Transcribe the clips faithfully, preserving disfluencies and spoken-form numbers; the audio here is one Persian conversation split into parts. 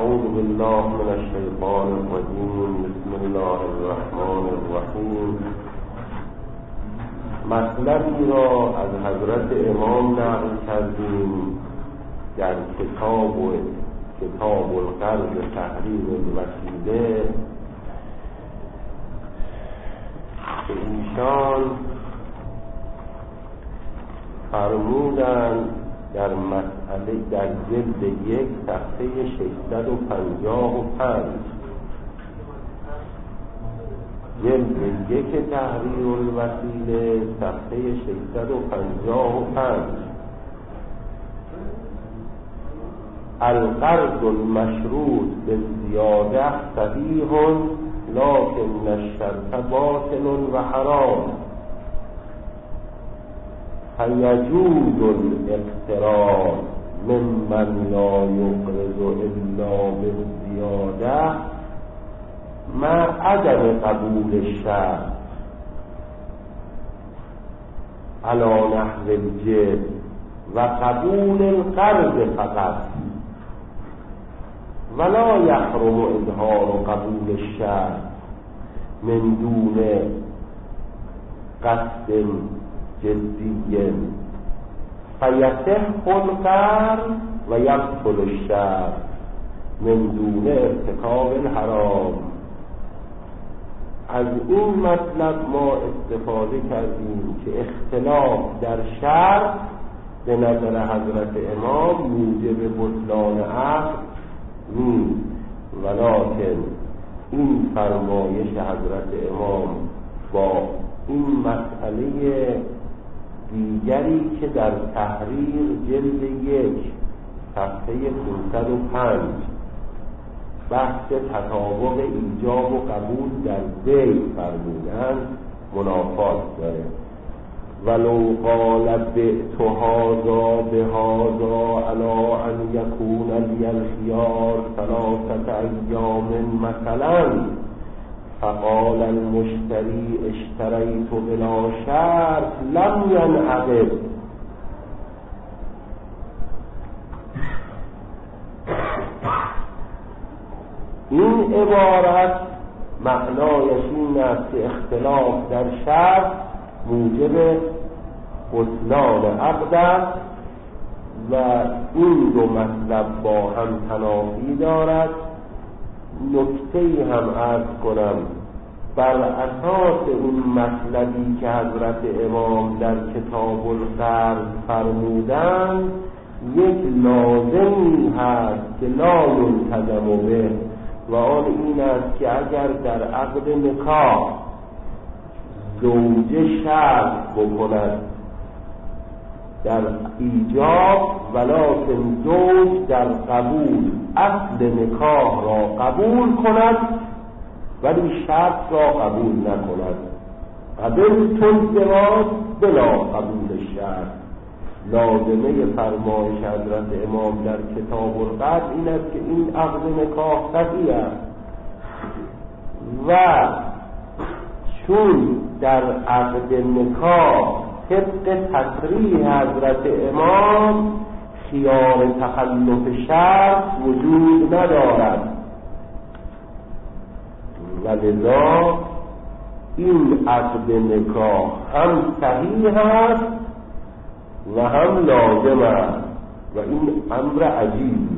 اعوذ بالله من الشیطان الرجیم. بسم الله الرحمن الرحیم. مطلبی را از حضرت امام نقل کردیم در کتاب و کتاب القرض تحریر الوسیله که ایشان فرمودند در مسئله در جلد یک صفحه ششصد و پنجاه و پنج جلد یک تحریر الوسیله صفحه ششصد و پنجاه و پنج القرض المشروط بالزیاده صحیح لكن الشرط باطل و حرام فيجوز الاقتراض ممن لا يقرض الا بالزياده مع عدم قبول الشرط على نحو الجد و قبول القرض فقط ولا يحرم اظهار قبول الشرط من دون قصد جدی فیصح القرض و یبطل الشرط من دون ارتکاب الحرام. از این مطلب ما استفاده کردیم که اختلاف در شرط به نظر حضرت امام موجب بطلان عقد نیست، ولکن این فرمایش حضرت امام با این مسئله دیگری که در تحریر جلد یک صفحه پانصد و پنج بحث تطابق ایجاب و قبول در بیع فرمودند منافات داره. ولو قال بعت هذا بهذا علی ان یکون لی الخیار ثلاثة ایام مثلا فقال المشتری اشتریت بلا شرط لم ینعقد. این عبارت معنایش این است که اختلاف در شرط موجب بطلان عقد است و این دو مطلب با هم تنافی دارد. نکته‌ای هم عرض کنم، بر اساس این مطلبی که حضرت امام در کتاب القرض فرمودند یک لازمی هست که لا یلتزم به و آن این است که اگر در عقد نکاح زوجه شرط بکند در ایجاب ولکن زوج در قبول اصل نکاح را قبول کند ولی شرط را قبول نکند، قبل تلزمات بلا قبول شرط. لازمه فرمایش حضرت امام در کتاب القرض این است که این عقد نکاح صحیح است و چون در عقد نکاح طبق تصریح حضرت امام خیار تخلف شرط وجود ندارد و لذا این عقد نکاح هم صحیح است و هم لازم است و این امر عجیبی،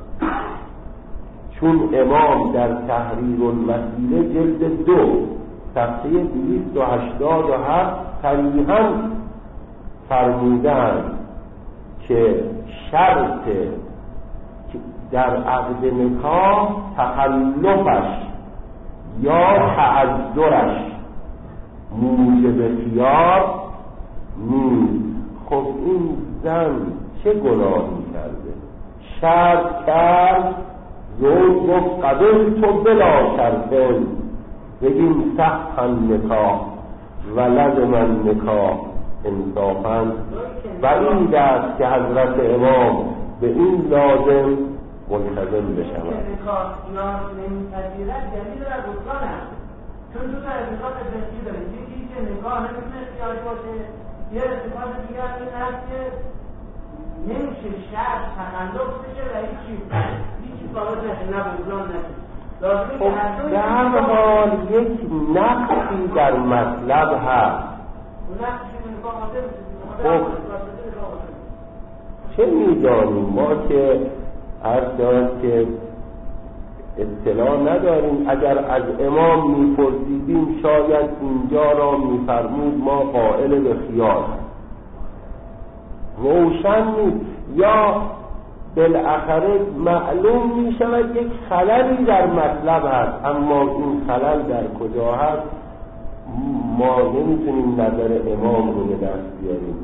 چون امام در تحریر الوسیله جلد دو صفحه دویست و هشتاد و هفت صریحاً فرمودند که شرط در عقد نکاح تخلفش یا تعذرش موجب خیار نیست. خب این زن چه گناهی کرده؟ شرط کرد، زوج گفت قبل تو بلا شرطن، بگیم صح نکاح و لزم نکاح انصافاً و این دست که حضرت امام به این لازم ملتزم بشود. نکاح یا نمی‌پذیرد دلیل را بطلان است، چون دو تا ارتکاب فقهی داره، یکی که نکاح نمیتونه اختیاری باشه، یه ارتکاب دیگر این است که نمیشه شرط تخلف بشه و هیچی هیچ خب در حال یک نقصی در مطلب هست. خب چه میدانیم ما که عرض دارد که اطلاع نداریم. اگر از امام میپرسیدیم شاید اینجا را میفرمود ما قائل به خیال روشن نیست، یا بالاخره معلوم میشود یک خللی در مطلب هست، اما این خلل در کجا هست ما نمیتونیم نظر امام رو به دست بیاریم.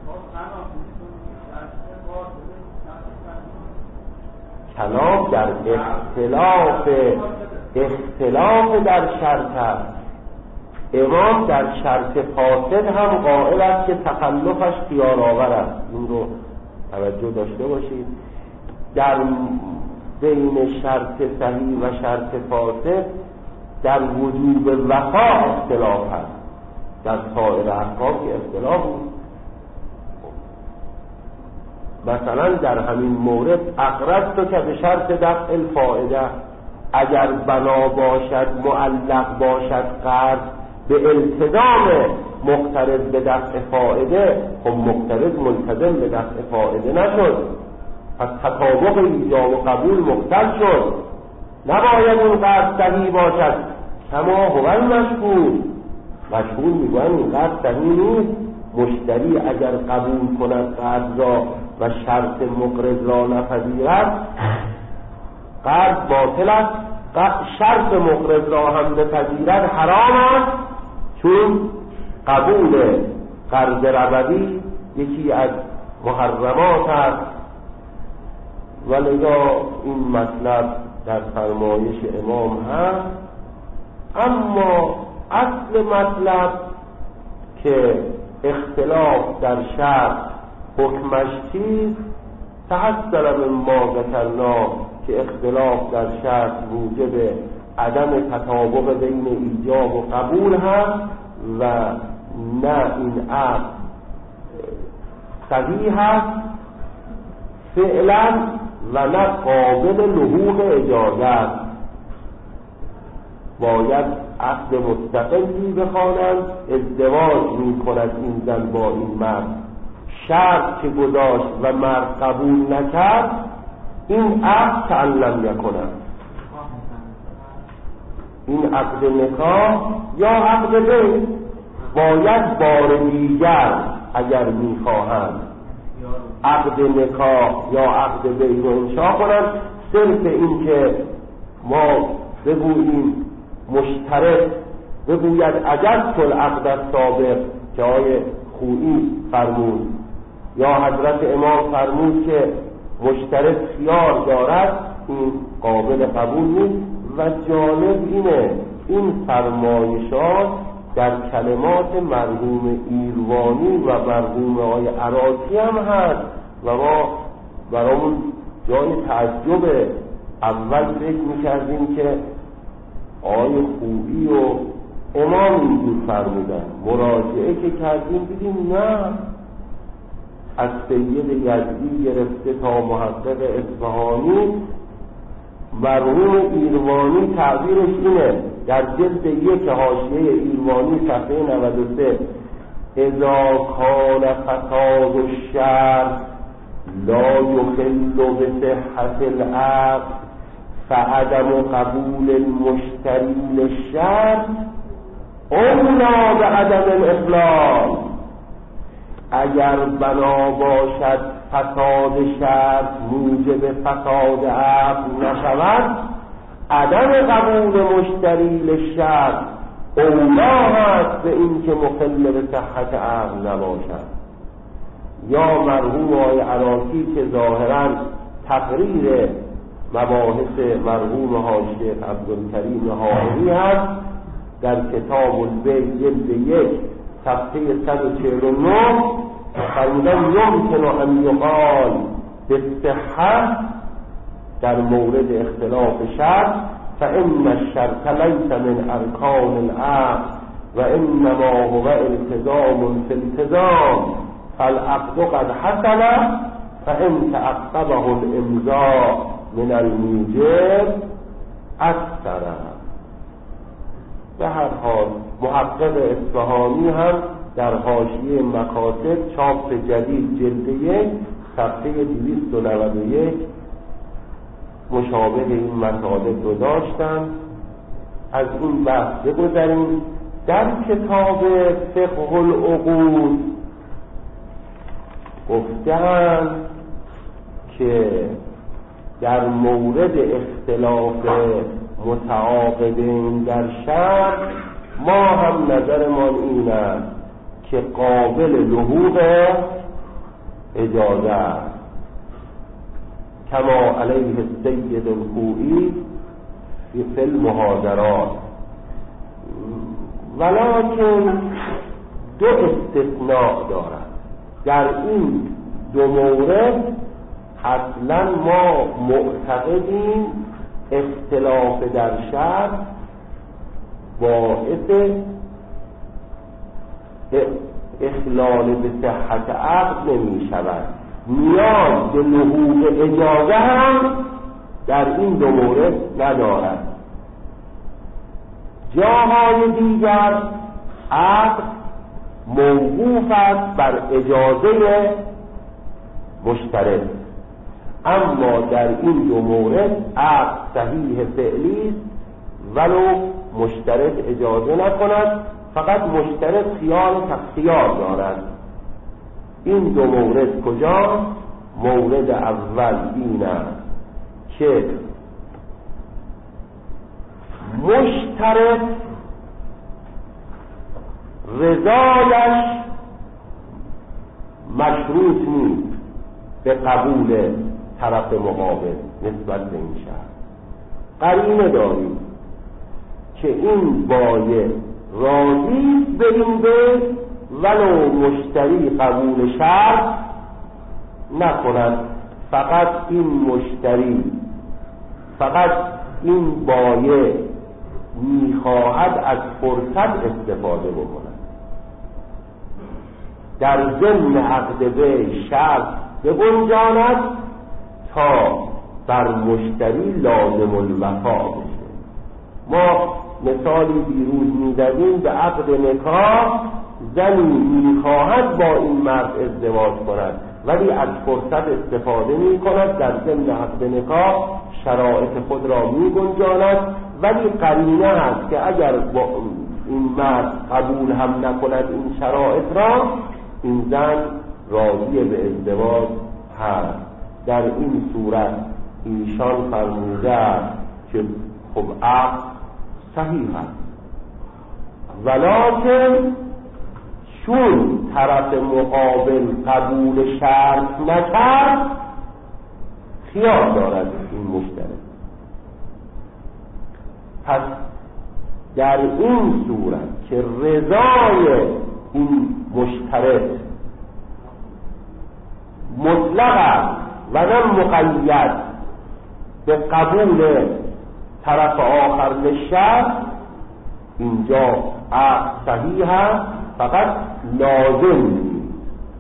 کلام در اختلاف اختلاف در شرط است. امام در شرط فاسد هم قائل است که تخلفش خیارآور است. این رو توجه داشته باشید. در بین شرط صحیح و شرط فاسد در وجوب وفا اختلاف هست، در سایر احکام که اختلاف بود. مثلا در همین مورد اقرض تو که به شرط دفع الفائده، اگر بنا باشد معلق باشد قرض به التزام مقترض به دفع فائده، خب مقترض ملتزم به دفع فائده نشد، پس تطابق ایجاب و قبول مختل شد. نباید این قرض صحیح باشد کما هو مشهور. مشهور میگوین این قرض صحیح نیست. مشتری اگر قبول کند قرض را و شرط مقرض را نپذیرد قرض باطل است، شرط مقرض را هم بپذیرد حرام است، چون قبول قرض ربوی یکی از محرمات است. ولذا این مطلب در فرمایش امام هست. اما اصل مطلب که اختلاف در شرط حکمش چیست؟ تحصل من ما ذکرنا که اختلاف در شرط موجب عدم تطابق بین ایجاب و قبول هست و نه این عقد صحیح هست فعلا و نه قابل لحوق اجازه است. باید عقد مستقلی بخوانند. ازدواج می کند این زن با این مرد، شرط که گذاشت و مرد قبول نکرد، این عقد تعلم نکند. این عقد نکاح یا عقد بین باید بار دیگر اگر می خواهند عقد نکاح یا عقد بین رو انشاء کنند. صرف این که ما بگوییم مشترک بگوید عجزت العقد السابق که آیه خویی فرمود یا حضرت امام فرمود که مشترک خیار دارد، این قابل قبول نیست. و جالب اینه این فرمایشات در کلمات مرحوم ایروانی و مرحوم آقای عراقی هم هست و ما برامون جای تعجب. اول فکر میکردیم که آقای خویی و امام اینجور فرمودن، مراجعه که کردیم دیدیم نه، از سید یزدی گرفته تا محقق اصفهانی مرحوم ایروانی تعبیرش اینه در جلد یک حاشیه ایروانی صفحه نود و سه: اذا کان فساد الشرع لا یخل بصحة العقد فعدم قبول المشتری للشرط اولی بعدم الاخلال. اگر بنا باشد فساد شرط موجب فساد عقد نشود، عدم قبول مشتری للشرط اولا هست به این که مخل به صحت عقد نباشد. یا مرحوم آقای عراقی که ظاهرا تقریر مباحث مرحوم حاجی عبدالکریم حائری هست در کتاب البیع جلد یک صفحه صد و چهل و نه فرمودن یمکن ان یقال بالصحة در مورد اختلاف شرط فإن الشرط ليس من ارکان العقد و انما هو التزام في التزام فالعقد قد حصل فإن تعقبه الامضاء من الموجب اکثر. به هر حال محقق اصفهانی هم در حاشیه مکاتب چاپ جدید جلد یک صفحه دویست و نود و یک مشابه این مطالب رو داشتن. از این بحث بگذاریم. در کتاب فقه العقود گفتن که در مورد اختلاف متعاقدین در شرط ما هم نظرمان این است که قابل لحوق اجازه است، کما علیه السید الخوئی فی المحاضرات. ولکن دو استثناء دارد. در این دو مورد اصلا ما معتقدیم اختلاف در شرط باعث اخلال به صحت عقد نمی شود. نیاز به لحوق اجازه هم در این دو مورد ندارد. جاهای دیگر عقد موقوف است بر اجازه مشترک، اما در این دو مورد عقد صحیح فعلی است ولو مشترک اجازه نکند، فقط مشترک خیال تختیار دارد. این دو مورد کجا؟ مورد اول این است که مشترک رضایش مشروط نیست به قبول طرف مقابل نسبت به این شرط. قرینه داریم که این بایع راضی به این بیع ولو مشتری قبول شرط نکند، فقط این مشتری فقط این بایع میخواهد از فرصت استفاده بکند، در ضمن عقد بیع شرط بگنجاند تا بر مشتری لازم الوفا بشه. ما مثالی دیروز می‌زدیم به عقد نکاح، زنی میخواهد با این مرد ازدواج کند ولی از فرصت استفاده میکند، در ضمن عقد نکاح شرایط خود را میگنجاند، ولی قرینه هست که اگر با این مرد قبول هم نکند این شرایط را، این زن راضی به ازدواج هست. در این صورت ایشان فرموده است که خب عقد صحیح است، ولکن چون طرف مقابل قبول شرط نکرد خیال دارد این مشتری. پس در این صورت که رضای این مشترک مطلق است و نه مقید به قبول طرف آخر للشرط، اینجا عقد صحیح است، فقط لازم نیست.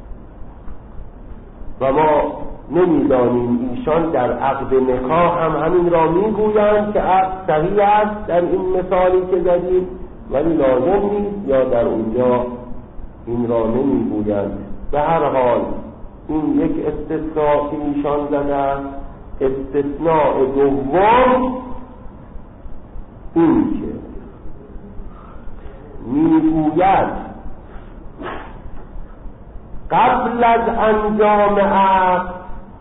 و ما نمیدانیم ایشان در عقد نکاح هم همین را میگویند که عقد صحیح است در این مثالی که زدیم ولی لازم نیست، یا در اونجا این را نمیگویند. به هر حال این یک استثناء که ایشان زدند. استثناء دوم این که میگوید قبل از انجام عقد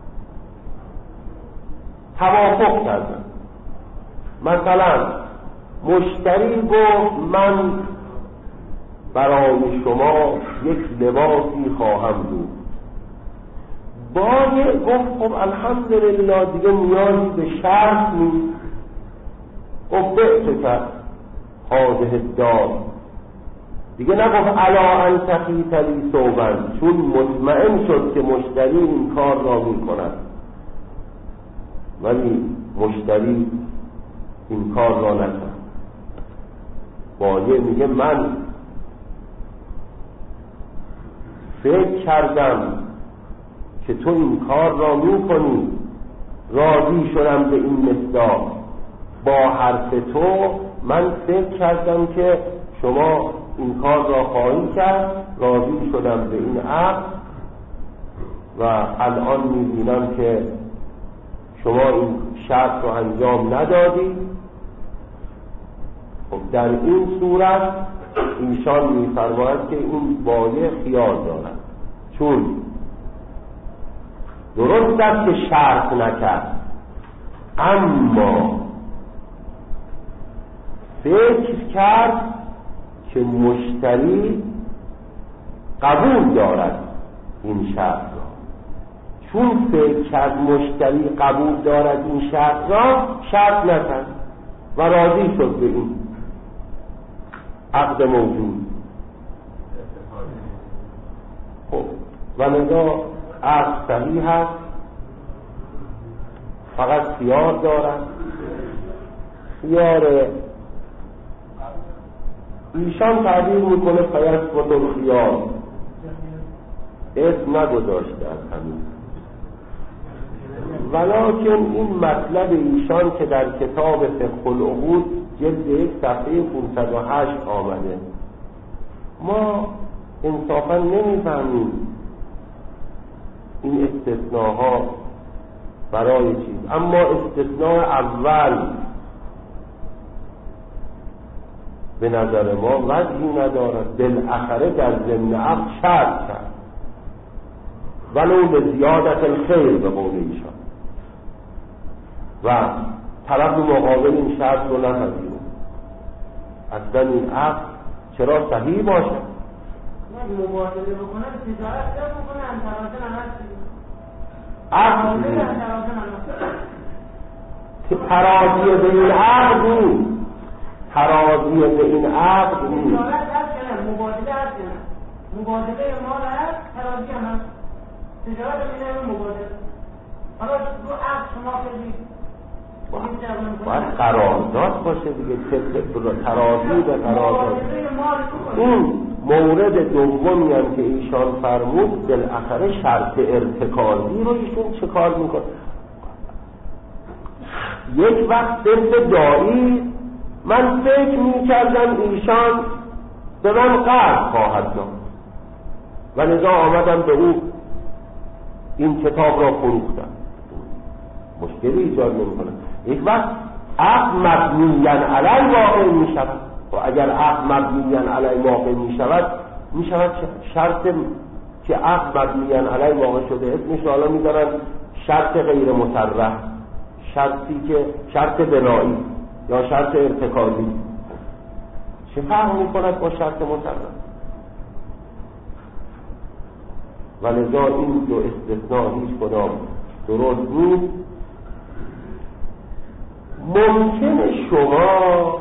توافق کردن. مثلا مشتری گفت من برای شما یک لباسی خواهم بود، بایع گفت خب الحمدلله دیگه نیازی به شرط نیست، گفت بعت کرد حاضر داد، دیگه نگفت علا ان تخیط لی ثوبا، چون مطمئن شد که مشتری این کار را می کند، ولی مشتری این کار را نکرد. بایع میگه من فکر کردم که تو این کار را می کنی، راضی شدم به این مصداق، با حرف تو من فکر کردم که شما این کار را خواهی کرد، راضی شدم به این عقد و الان می‌بینم که شما این شرط رو انجام ندادی. خب در این صورت ایشان می‌فرماید که این بایع خیار دارد، چون درست است که شرط نکرد اما فکر کرد که مشتری قبول دارد این شرط را. چون فکر کرد مشتری قبول دارد این شرط را، شرط نکرد و راضی شد به این عقد موجود. خب و لذا عقد صحیح هست، فقط خیار دارد. خیار ایشان تعبیر میکنه فیثبت الخیار، اسم نگذاشته از همین، ولکن این مطلب ایشان که در کتاب فقه العقود جلد یک صفحه پانصد و هشت آمده، ما انصافا نمیفهمیم این استثناها برای چیز. اما استثناء اول به نظر ما وجهی ندارد، بالاخره در ضمن عقد شرط کرد ولو لزیادت الخیر به قول ایشان، و طرف مقابل این شرط رو نپذیره. اصلا این عقد چرا صحیح باشه؟ نه مبادله بکنن، تجارت چرا بکنن، ترازن هم عقد ترازی به این عقد نیست، ترازی به این عقد نیست. تجارت هست که نه، مبادله هست که نه، مبادله مال هست، ترازی هم هست. تجارت هم اینه مبادله. حالا رو عقد شما خیلی باید قرارداد باشه دیگه، ترازی به قرارداد. این مورد دومی هم که ایشان فرمود، بالاخره شرط ارتکازی رو ایشون چه کار میکنه؟ یک وقت صرف دایی من فکر میکردم ایشان به من قرض خواهد داد و لذا آمدم به او این کتاب را فروختم، مشکلی ایجاد نمیکنه. یک وقت عقد مبنیاً علی واقع می شود و اگر عقد مبنیاً علی واقع می شود می شود شرط که عقد مبنیاً علی واقع شده اسمش حالا می دارن شرط غیر مصرح، شرطی که شرط بنایی یا شرط ارتکازی. چه فرق می کند با شرط مصرح؟ و لذا این دو استثناء هیچ کدام درست نیست. ممکنه شما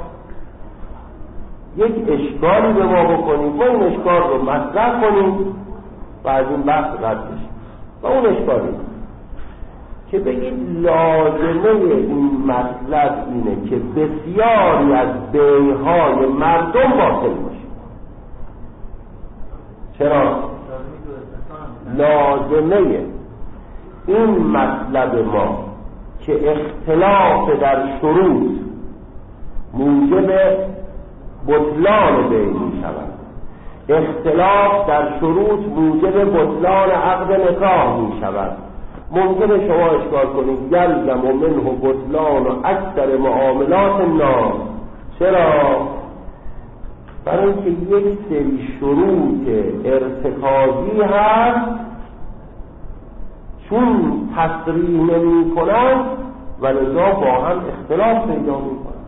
یک اشکالی به ما بکنید، ما این اشکال رو مطرح کنیم و از این بحث رد بشیم. و اون اشکالی که بگید لازمه این مطلب اینه که بسیاری از بیع‌های مردم باطل باشه. چرا؟ لازمه این مطلب ما که اختلاف در شروط موجب بطلان بیع می شود، اختلاف در شروط موجب بطلان عقد نکاح می شود. ممکنه شما اشکال کنید یلزم و منه بطلان و اکثر معاملات الناس. چرا؟ برای اینکه یک سری شروط ارتکازی هست چون تصریح نمی کنند و لذا با هم اختلاف پیدا می کنند.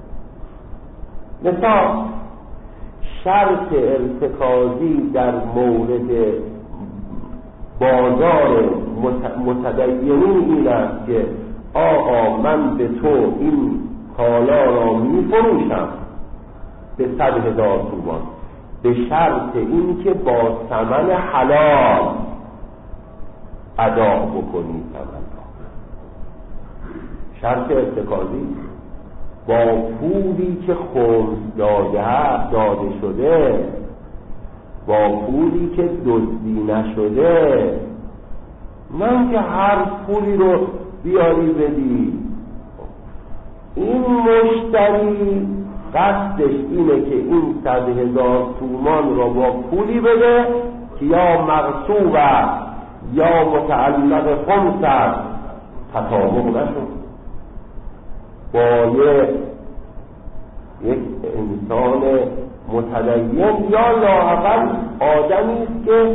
مثلا شرط ارتکازی در مورد بازار متدینی این است که آقا من به تو این کالا را می فروشم به صد هزار تومان به شرط این که با ثمن حلال ادا بکنی ثمن را. شرط ارتکازی با پولی که خمس داده داده شده، با پولی که دزدی نشده، من که هر پولی رو بیاری بدی. این مشتری قصدش اینه که این صد هزار تومان را با پولی بده که یا مغصوب یا متعلق خمس است، تطابق نشد با یک یک انسان متدین یا لااقل آدمی است که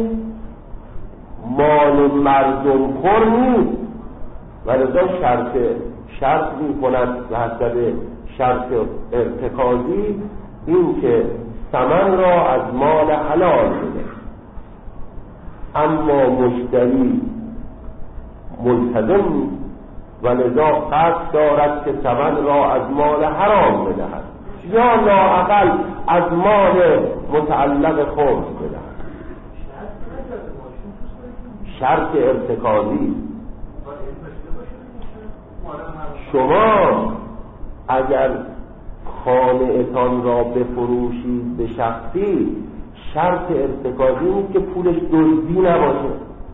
مال مردم خور نیست و لذا شرط شرط می کند به حسب شرط ارتکازی این که ثمن را از مال حلال بده. اما مشتری ملتزم و لذا قصد دارد که ثمن را از مال حرام بدهد یا لااقل از مال متعلق خمس بدهد. شرط ارتکازی. شما اگر خانه اتان را بفروشید به شخصی، شرط ارتکازی نیست که پولش دزدی نباشه.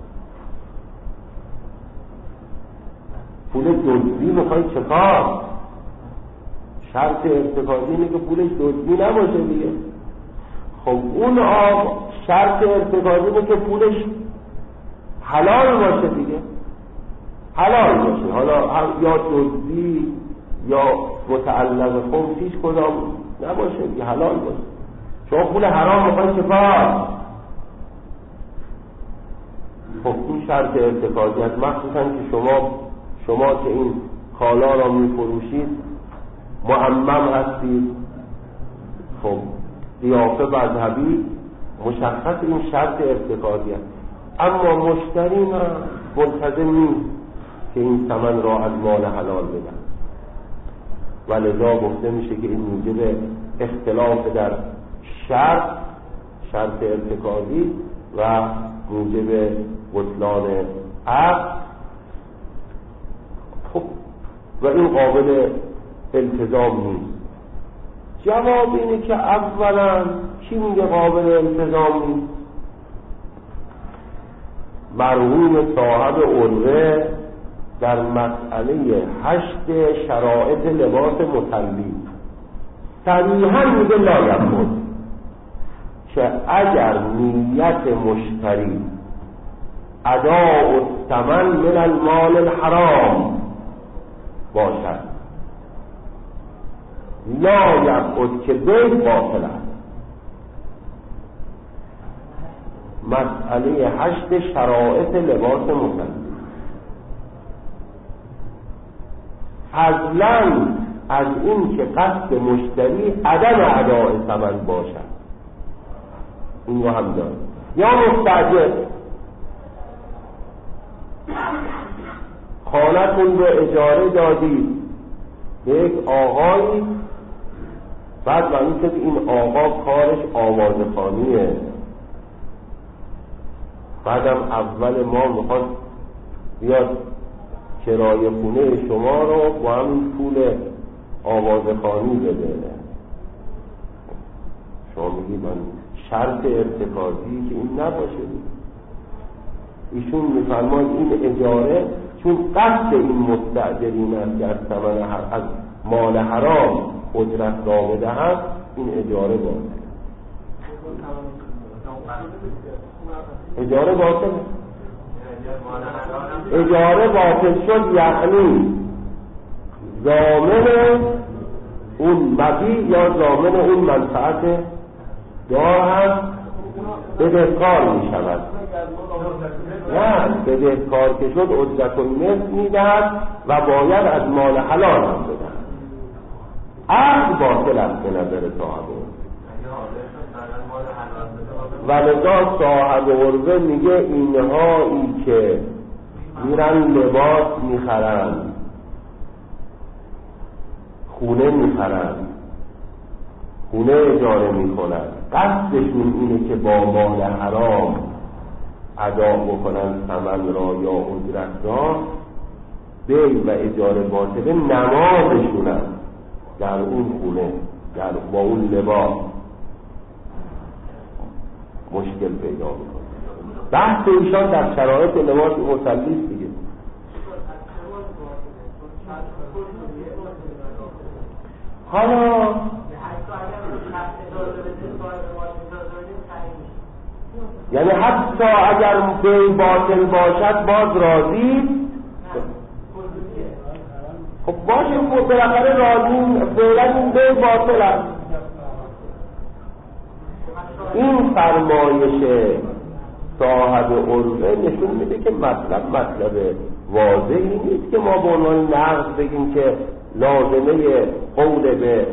پول دزدی میخوای چه کار؟ شرط ارتکازی اینه که پولش دزدی نباشه دیگه. خب اون آق شرط ارتکازی اینه که پولش حلال باشه دیگه، حلال باشه. حالا یا دزدی یا متعلق خمس هیچ کدام نباشه دیگه، حلال باشه. شما پول حرام میخوای چه کار؟ خب این شرط ارتکازی است، مخصوصا که شما شما که این کالا را میفروشید معمم هستید، خب قیافه مذهبی مشخص این شرط ارتکازی است. اما مشتری نه، ملتزم نیست که این ثمن را از مال حلال بدن و لذا گفته میشه که این موجب اختلاف در شرط شرط ارتکازی و موجب بطلان عقد. خب و این قابل التزام نیست. جواب اینه که اولا کی میگه قابل التزام نیست؟ مرحوم صاحب عروه در مسئله هشت شرایط لباس مصلی صریحاً میگه لا یکن، که اگر نیت مشتری اداء الثمن من المال الحرام باشد لا یکن که بیع باطل است. مسئله هشت شرایط لباس مصلی فضلاً از این که قصد مشتری عدم اداء ثمن باشد، این رو هم داره. یا مستاجر خانه‌تون رو اجاره دادید به یک آقایی، بعد معلوم شد این آقا کارش آوازخوانیه، بعدم اول ما میخواد بیاد کرایه خونه شما رو با همین پول آوازخوانی بده. شما میگید من شرط ارتکازی که این نباشه. ایشون میفرماید این اجاره چون قصد این مستأجرین است که از ثمن از مال حرام اجرت را بدهند، این اجاره باطله. اجاره باطله. اجاره باطل شد یعنی ضامن اون مبیع یا ضامن اون منفعت دار هست بدهکار می شود. نه، بدهکار که شد اجرت المثل می دهد و باید از مال حلال هم بدهد. عقد باطل است به نظر صاحب و لذا صاحب عروه میگه اینهایی که میرن لباس میخرن، خونه میخرن، خونه اجاره میکنن، قصدشون اینه که با مال حرام ادا بکنن ثمن را یا اجرت را، بیع و اجاره باطله نمازشونن در اون خونه، در با اون لباس مشکل پیدا میکنه. بحث ایشان در شرایط لباس مصلی دیگه. حالا یعنی حتی اگر بی باطل باشد باز راضی، خب باشه خب بالاخره راضی، فعلا این بی باطل است. این فرمایش صاحب عروه نشون میده که مطلب مطلب واضحی نیست که ما به عنوان نقض بگیم که لازمه قول به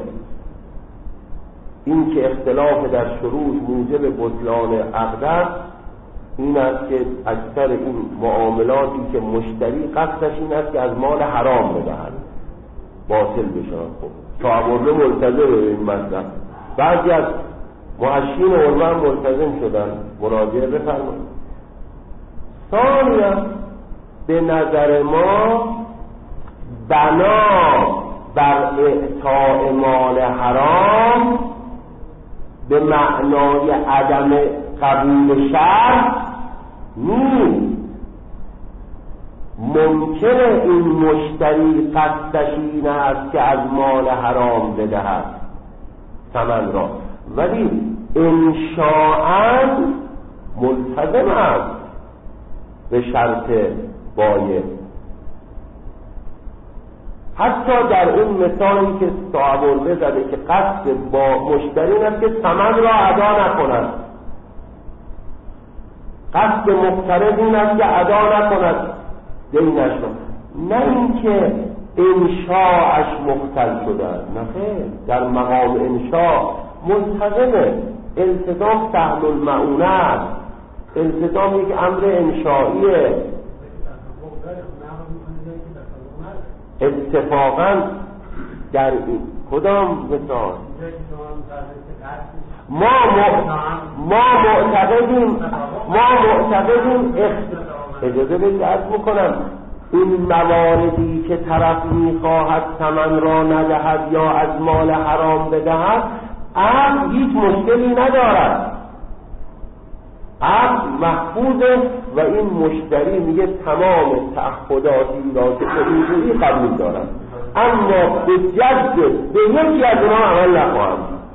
این که اختلاف در شروط موجب بطلان عقد است این است که اکثر این معاملاتی که مشتری قصدش این است که از مال حرام بدهد باطل بشن. خب صاحب عروه ملتزم به این مطلب، بعضی از محشین عروه ملتزم شدن، مراجعه بفرمایید. ثانیا به نظر ما بنا بر اعطاء مال حرام به معنای عدم قبول شرط نیست. ممکنه این مشتری قصدش این است که از مال حرام بدهد ثمن را، ولی انشاءً ملتزم است به شرط بایع. حتی در اون مثالی که صاحب عروه زده که قصد با مشتری این است که ثمن را ادا نکند، قصد مقترض این است که ادا نکند دینش را، نه اینکه انشاءش مختل شده است. نه خیر، در مقام انشاء ملتزمه، التزام سهل المعونه است، التزام یک امر انشائیه. اتفاقا در این کدام مثال ما ما معتقدیم ما معتقدیم اجازه بدید عرض میکنم این مواردی که طرف میخواهد ثمن را ندهد یا از مال حرام بدهد عقد هیچ مشکلی ندارد، عقد محفوظه و این مشتری میگه تمام تعهداتی را که خودی قبول دارم، اما به جد به یکی از اونها عمل نخواهم.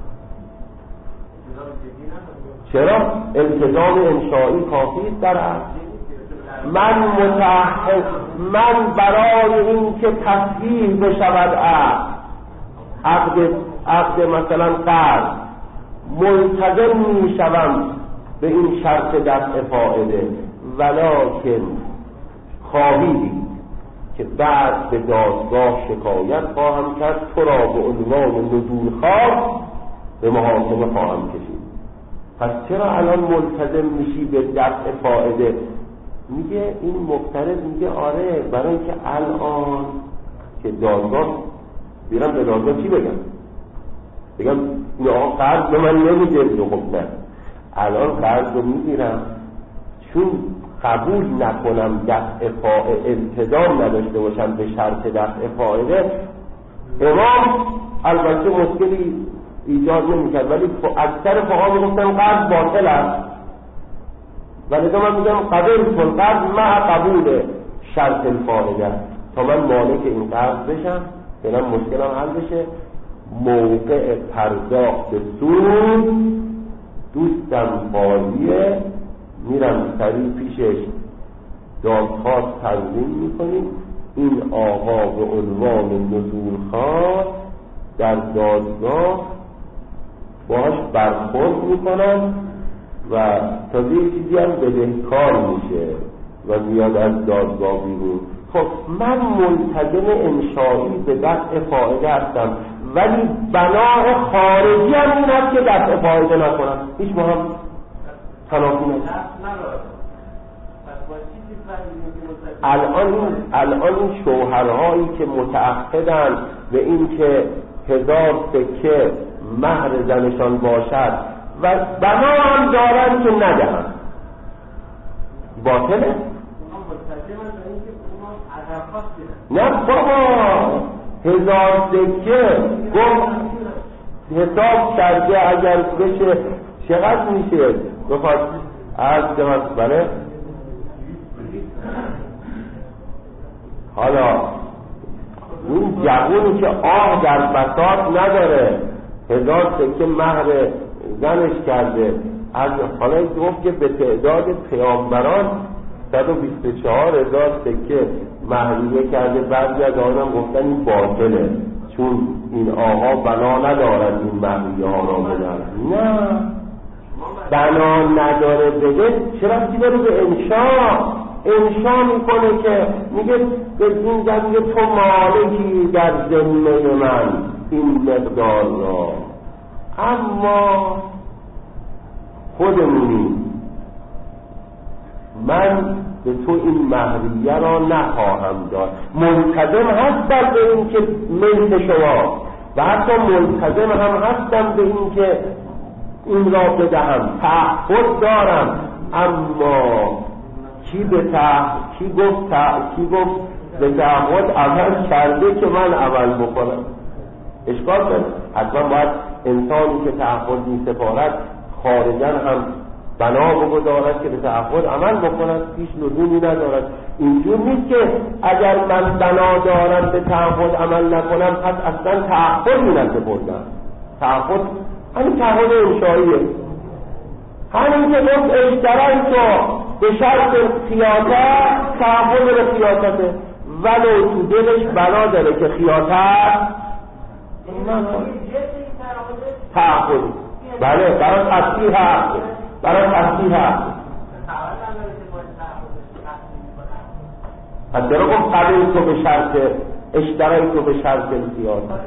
چرا؟ التزام انشایی کافی است در عقد. من متعهد، من برای این که تصحیح بشود عقد عقد عقد مثلا قرض ملتزم میشوم به این شرط دفع فائده، ولکن خواهی که بعد به دادگاه شکایت خواهم کرد، تو را به عنوان نزولخواه به محاکمه خواهم کشید. پس چرا الان ملتزم میشی به دفع فائده؟ میگه این مقترض میگه آره، برای اینکه الان که دادگاه بیرم به دادگاه چی بگم؟ بگم این آقا قرض به من نمیده، خب نه، الان قرض رو میگیرم چون قبول نکنم دفع فائده، التزام نداشته باشم به شرط دفع فائده، امام البته مشکلی ایجاد نمیکرد، ولی اکثر فقها میگفتن قرض باطل است، ولی تو من میگم قبول کن قرض مع قبول شرط الفائده تا من مالک این قرض بشم، فعلا مشکلم حل بشه. موقع پرداخت سود دوستم قاضیه، میرم سریع پیشش دادخواست تنظیم میکنیم، این آقا به عنوان نزولخواه در دادگاه باش برخورد میکنم و تازه یه چیزی هم بدهکار میشه و میاد از دادگاه بیرون. خب من ملتزم انشایی به دفع فائده هستم، ولی بنای خارجی هم این هست که دفع فائده نکنم، هیچ مهم تنافی نیست. الان این الان این شوهرهایی که متعهدن به این که هزار سکه مهر زنشان باشد و بنا هم دارن که ندهن، باطله؟ نه بابا، هزار سکه گفت حساب کرده اگر بشه چقدر میشه؟ بخواد عرض جمعت بله؟ این جوونی که آه در بساط نداره، هزار سکه مهر زنش کرده، از حالا گفت که به تعداد پیامبران صد و بیست و چهار هزار سکه مهریه کرده. بعضی از آنها گفتن این باطله چون این آقا بنا ندارد این مهریه ها را بدن. نه بنا نداره بده، چرا دیگه به انشاء انشاء میکنه که میگه به این میگه تو مالکی در ذمه من این مقدار را، اما خودمونی من به تو این مهریه را نخواهم داد. ملتزم هستم به این که ملک شما و حتی ملتزم هم هستم به این که این را بدهم، تعهد دارم، اما کی به تعهد کی گفت کی گفت به تعهد عمل کرده که من عمل بکنم؟ اشکال داره. حتما باید انسانی که تعهد می سپارد خارجا هم بنا بگذارد که به تعهد عمل بکند، هیچ لزومی ندارد. اینجور نیست که اگر من بنا دارم به تعهد عمل نکنم پس اصلا تعهدی نسپردم. تعهد همین تعهد انشائیه، همین که گفت اشترای تو به شرط خیاطت، تعهد به خیاطته، ولو تو دلش بنا داره که خیاطت تعهد بله برای تصحیح هست، برای تصحیح هست. پس درو گفت قبل تو به شرط اشترای تو به شرط خیاطت.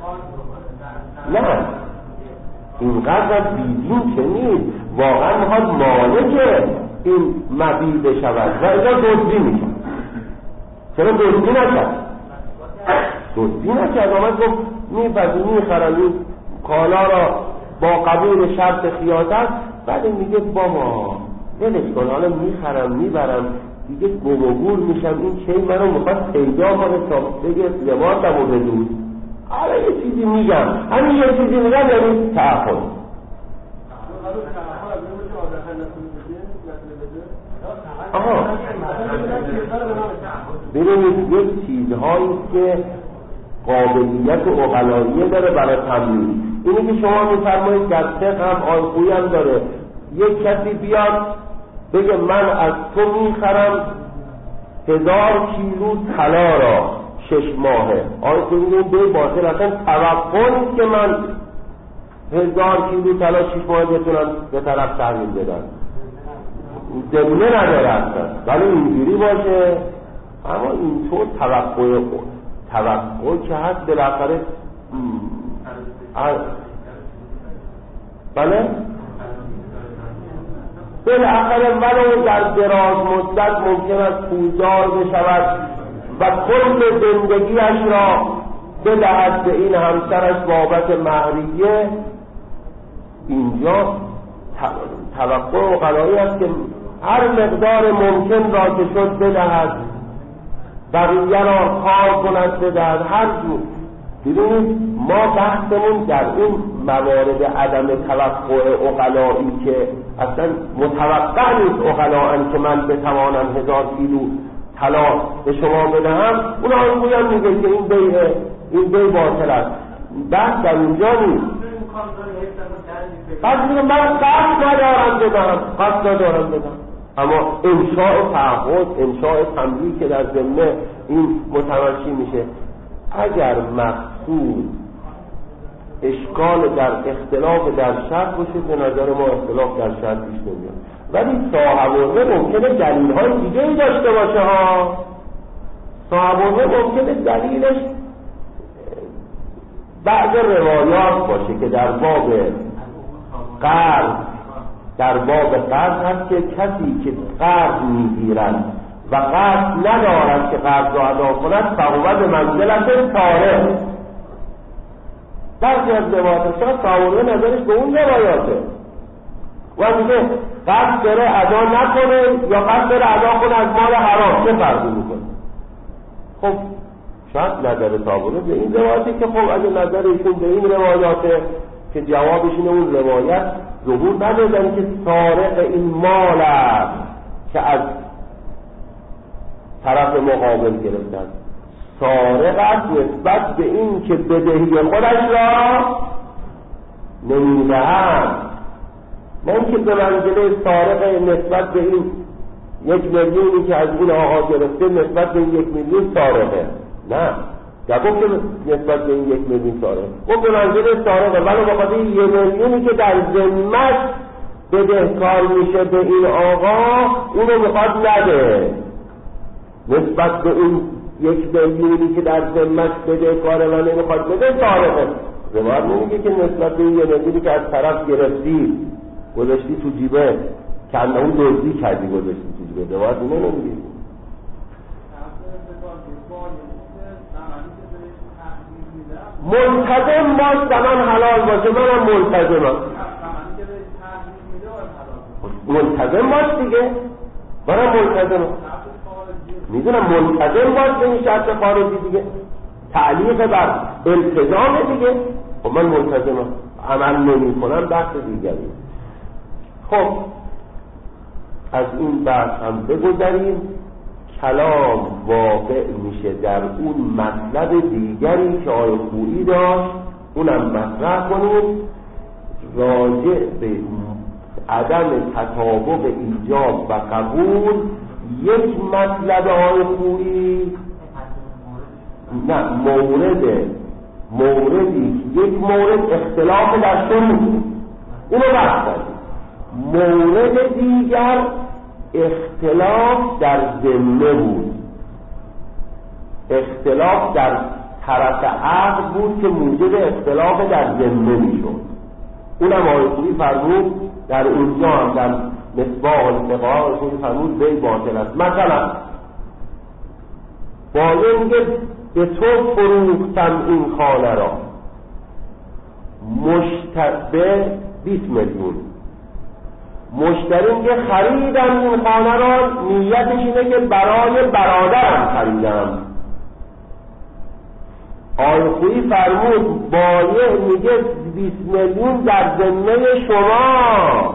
نه اینقدر بیدین که نیست، واقعا میخواد مالک این مبیع بشود و اینجا دزدی میکرد. چرا دزدی نکرد؟ دزدی نکرد، آمد گفت میپذیر میخرم این کالا را با قبول شرط خیاطت. بعد میگه بابا دلش کن، حالا میخرم میبرم دیگه گم و گور میشم، این چه منو میخواد پیدا کنه تا بگه لباسم رو بدوز. آره یه چیزی میگم، همین یه چیزی میگم یعنی تعهد. آها ببینید یک چیزهایی که قابلیت و عقلاییه داره برای تمرین. اینی که شما میفرمایید در فقه هم آنخویی هم داره، یک کسی بیاد بگه من از تو میخرم هزار کیلو طلا را شش ماهه، آیا تو میگه این به باطل اصلا توقع نیست که من هزار کیلو طلا شش ماهه بتونم به طرف تحویل بدم، زمینه نداره اصلا. ولی اینجوری باشه، اما اینطور توقع توقع که هست بالاخره بله بالاخره ولو در دراز مدت ممکن است پولدار بشود و کل زندگیش را بدهد به این همسرش بابت مهریه. اینجا توقع و قراری است که هر مقدار ممکن را که شد بدهد، بقیه را کار کند بدهد، هر جور. ببینید ما بحثمون در این موارد عدم توقع عقلایی که اصلا متوقع نیست عقلاً که من بتوانم هزار کیلو طلا به شما بدهم، اون آنگویم میگه که این بیع این بیع باطل است. بحث در اینجا نیست. پس میگه من قصد ندارم بدهم، قصد ندارم بدهم، اما انشاء تعهد، انشاء تملیک که در ضمن این متمشی میشه. اگر مقصود اشکال در اختلاف در شرط باشه، به نظر ما اختلاف در شرط پیش نمیاد. ولی صاحبانه ممکنه دلیل‌های دیگه‌ای داشته باشه ها. صاحبانه ممکنه دلیلش بعض روایات باشه که در باب قرض در باب قرض هست که کسی که قرض میگیرد و قصد ندارد که قرض را ادا کند فهو به منزلت طارق. بعضی از روایات شما صاحبانه نظرش به اون روایاته و میگه قصد داره ادا نکنه یا قصد داره ادا کنه از مال حرام، چه فرقی میکنه؟ خب شاید نظر صاحبانه به این روایاته که خب اگه نظر ایشون به این روایاته که جوابش اینه اون روایت ظهور ندادن که سارق این مال است که از طرف مقابل گرفتن. سارق است نسبت به این که بدهی خودش را نمیدهد، نه اینکه به منزله سارق نسبت به این یک میلیونی که از این آقا گرفته نسبت به این یک میلیون سارقه، نه نگفت که نسبت به این یک میلیون سارقه، گفت به منزله سارقه، ولی بخاطر یه میلیونی که در ذمت بدهکار میشه به این آقا اونو میخواد نده، نسبت به این یک میلیونی که در ذمت بدهکاره و نمیخواد بده سارقه. زمان نمیگه که نسبت به این یه میلیونی که از طرف گرفتی گذاشتی تو جیبه که اون دزدی کردی گذاشتی تو جیبه، زمان اینه نمیگه. ملتزم باش زمان حلال باشه، منم ملتزمم. ملتزم باش دیگه، منم ملتزمم، میدونم ملتزم باش به این شرط خارجی دیگه، تعلیق بر التزام دیگه. خب من ملتزمم، عمل نمی کنم بحث دیگری. خب از این بحث هم بگذاریم، کلام واقع میشه در اون مطلب دیگری که آیه خویی داشت، اونم مطرح کنیم راجع به عدم تطابق ایجاب و قبول. یک مطلب آیه خویی نه مورد موردی یک مورد اختلاف در شروط اونو بحث کنیم، مورد دیگر اختلاف در ذمه بود، اختلاف در طرف عقد بود که موجب اختلاف در ذمه میشد. اونم آیه خویی فرمود در اونجا هم در مصباح الفقهاء آیه خویی فرمود بی باطل است. مثلا باید میگه به تو فروختم این خانه را مشتبه بیست میلیون، مشتری میگه خریدم این خانه را نیتش اینه که برای برادرم خریدم. آیه خویی فرمود بایع میگه بیست میلیون در ذمه شما.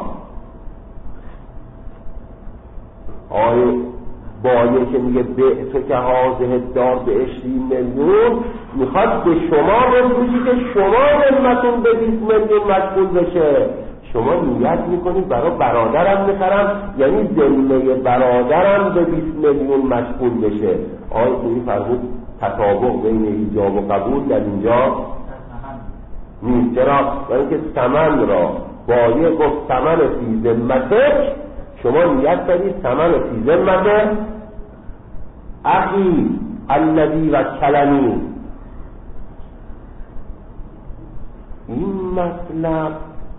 آیه بایع که میگه به تو که حاضر دار به عشرین میلیون میخواد به شما بفروشی که شما ذمتون به بیست میلیون مشغول بشه. شما نیت میکنید برای برادرم میخرم، یعنی ذمه برادرم به بیست میلیون مشغول بشه. آیه خویی فرمود تطابق بین ایجاب و قبول در اینجا نیست. چرا؟ برای اینکه ثمن را بایع گفت ثمن فی ذمتک، شما نیت دارید ثمن فی ذمت اخی الذی وکلنی. این مطلب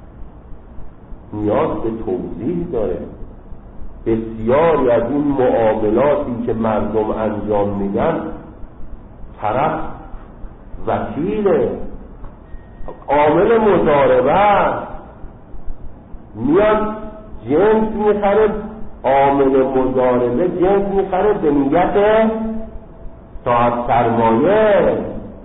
نیاز به توضیح داره. بسیاری از این معاملاتی که مردم انجام میدن طرف وکیل عامل مضاربه میاد جنس میخره، عامل مضاربه جنس میخره به نیت صاحب سرمایه.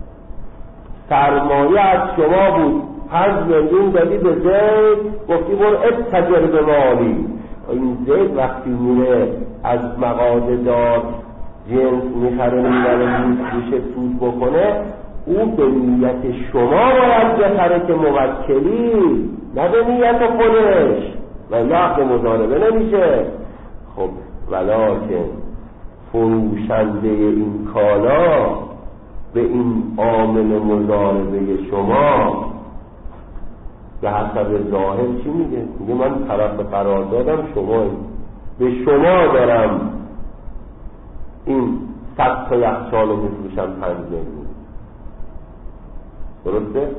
سرمایه از شما بود پنج میلیون دادی به زید، گفتی برو اتجر به مالی. این زید وقتی میره از مغازه دار جنس میخره میبره میشه سود بکنه، او به نیت شما باید بخره که موکلی، نه به نیت خودش، و لحظه مضاربه نمیشه. خب ولکن فروشنده این کالا به این عامل مضاربه شما به حسب ظاهر چی میگه؟ میگه من طرف قرار دادم شما، به شما دارم این صد تا یخچال رو میفروشم پنج میلیون. درسته؟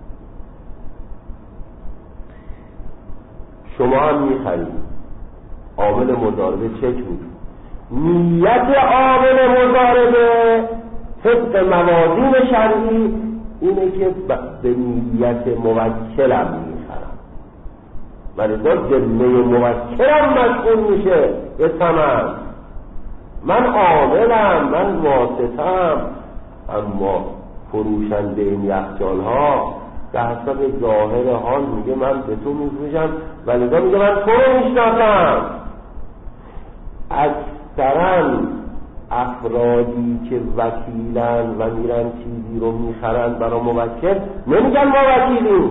شما هم میخرید، عامل مضاربه چک میدید. نیت عامل مضاربه طبق موازین شرعی اینه که به نیت موکلم میخرم، ولی دا ذمه موکلم مشغول میشه به ثمن. من عاملم، من واسطم، اما فروشنده این یخچال ها به حسب ظاهر حال میگه من به تو میفروشم، ولی دا میگه من تو رو میشناسم. اکثرا افرادی که وکیلن و میرن چیزی رو میخرن برای موکل نمیگن ما وکیلیم.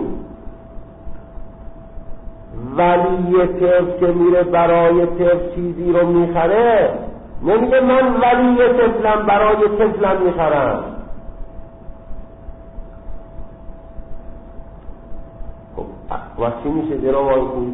ولی طفل که میره برای طفل چیزی رو میخره نمیگه من ولی طفلم برای طفلم میخرم. خب و چی میشه جناب آقای خویی؟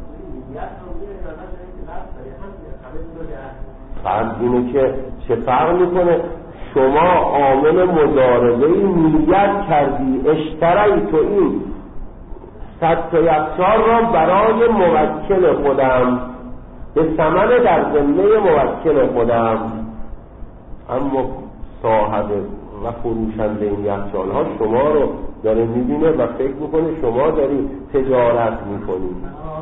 فرض اینه که چه فرق میکنه؟ شما عامل مضاربه‌ای نیت کردی اشتری تو این صد تا یخچال را برای موکل خودم به ثمن در ذمه موکل خودم، اما صاحب و فروشنده این یخچال ها شما رو داره میبینه و فکر میکنه شما داری تجارت میکنی.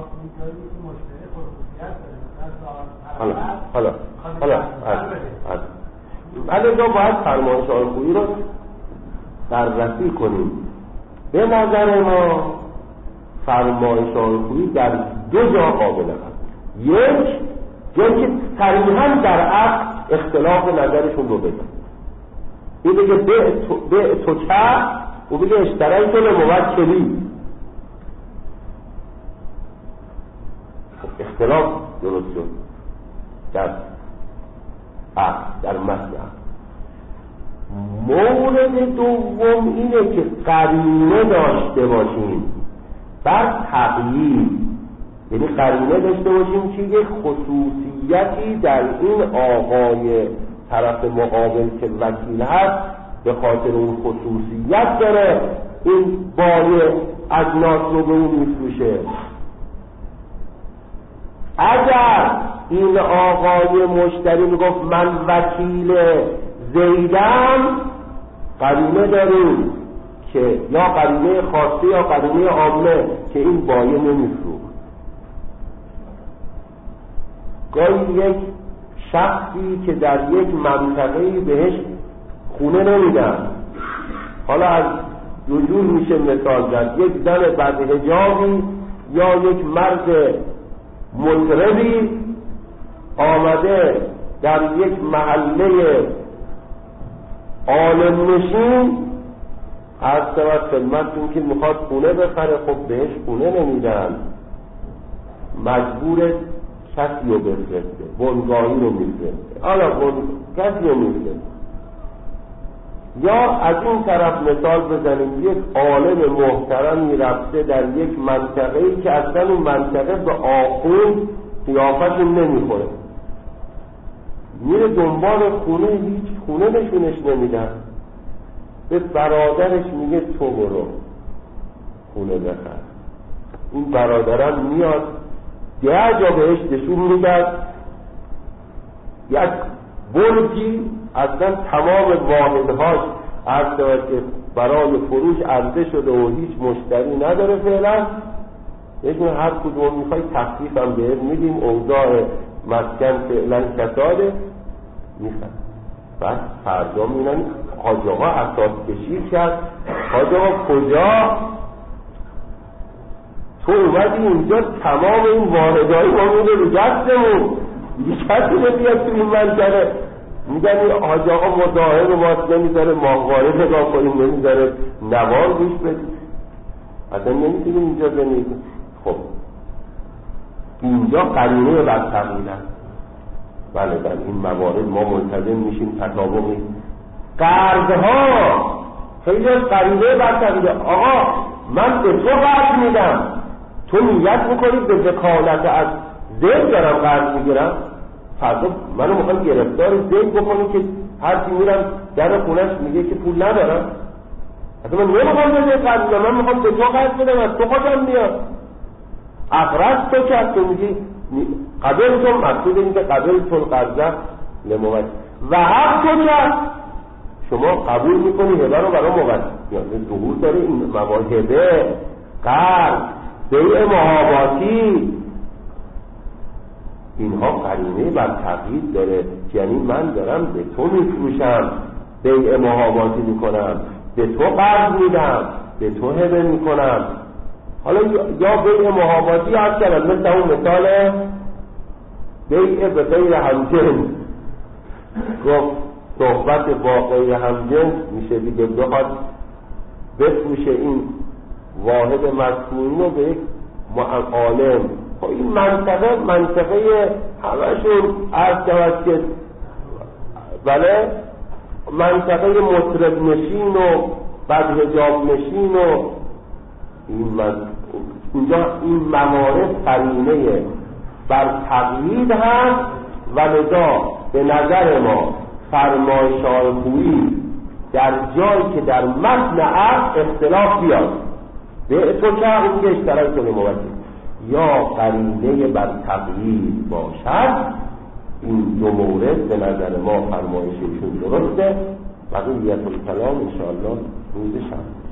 حالا حالا حالا از علیزا باید فرمایش آقای خویی رو بررسی کنیم. به نظر ما فرمایش آقای خویی در دو جا قابل است. یک جایی که صریحاً در عقد اختلاف نظرشون رو بگن، این بگه به تو چه، او بگه اشترایی تو لموکلی، اختلاف درست شد در عقد، در مسئله. مورد دوم اینه که قرینه داشته باشیم بر تغییر، یعنی قرینه داشته باشیم که یک خصوصیتی در این آقای طرف مقابل که وکیل هست به خاطر اون خصوصیت داره این بای اجناس رو به اون میفروشه. اگر این آقای مشتری میگفت من وکیل زیدم، قرینه داریم که یا قرینه خاصی یا قرینه عامه که این بایه نمیفروخت. گاهی یک شخصی که در یک منطقه‌ای بهش خونه نمیدن، حالا از دو جور میشه مثال زد، یک زن بدحجابی یا یک مرد مطربی آمده در یک محله عالم نشین از طرف خدمتتون که میخواد خونه بخره، خب بهش خونه نمیدن، مجبور کسی رو بفرسته، بنگاهی رو میفرسته، حالا بن... کسی رو میفرسته. یا از این طرف مثال بزنیم یک عالم محترمی رفته در یک منطقه‌ای که اصلا اون منطقه به آخوند قیافتون نمیخوره، میره دنبال خونه، هیچ خونه نشونش نمیدن، به برادرش میگه تو برو خونه بخر. این برادرم میاد ده جا بهش نشون میدن یک برجی اصلا تمام واحدهاش از که برای فروش عرضه شده و هیچ مشتری نداره فعلا، یکی هر کدوم میخوای تخفیف هم بهت میدیم، اوضاع مسکن فعلا کساده میخواد. بعد فردا میبینن حاج آقا اساس کشی کرد، حاج آقا کجا؟ تو اومدی اینجا تمام این واردهایی ما میده رو دستمون، دیگه کسی نمیاد تو این منطقه. میگن این حاج آقا مزاحم ماست، نمیذاره ماهواره نگاه کنیم، نمیذاره نوار گوش بدیم، اصلا نمیتونیم اینجا زندگی. خب اینجا قرینه بر تغییر است. بله در این موارد ما ملتزم میشیم تطابق میشیم. قرضها خیلی از قرینه بر تغییر. آقا من به تو قرض میدم، تو نیت میکنی به وکالت از زید دارم قرض میگیرم، فردا منو میخوام گرفتار زید بکنی که هر چی میرم در خونش میگه که پول ندارم. اصلا من نمیخوام به زید قرض بدم، من میخوام به تو قرض بدم، از تو خودم میاد. اقرض تو که از تو میگی قبل تو مقصود اینه که قبل تو قرضه لموت و حق تو که شما قبول میکنی هبه رو برای موت، یعنی ظهور داره این مواهبه، قرض، بیع محاباتی، اینها قرینه بر تغییر داره، یعنی من دارم به تو میفروشم، بیع محاباتی میکنم، به تو قرض میدم، به تو هبه میکنم. حالا یا بیع محاباتی هست کرد مثل اون مثال بیع به غیر همجنس، گفت صحبت واقعی همجنس میشه دیگه بخواد بفروشه این واحد مسکونی رو به یک عالم. خب این منطقه منطقه همشون عرض شود که بله منطقه مطرب نشین و بدحجاب نشین و این من... اینجا این موارد قرینه بر تقیید هست و لذا به نظر ما فرمایش های خویی در جایی که در متن عقد اختلاف بیاد به تو که اینجا اشتراک کنه موجه یا قرینه بر تقیید باشد، این دو مورد به نظر ما فرمایششون درسته. بقیت الکلام انشاءالله روز شنبه.